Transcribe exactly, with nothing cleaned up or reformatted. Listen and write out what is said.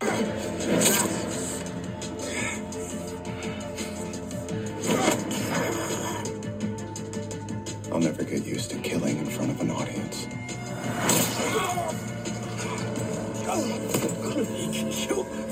I'll never get used to killing in front of an audience. You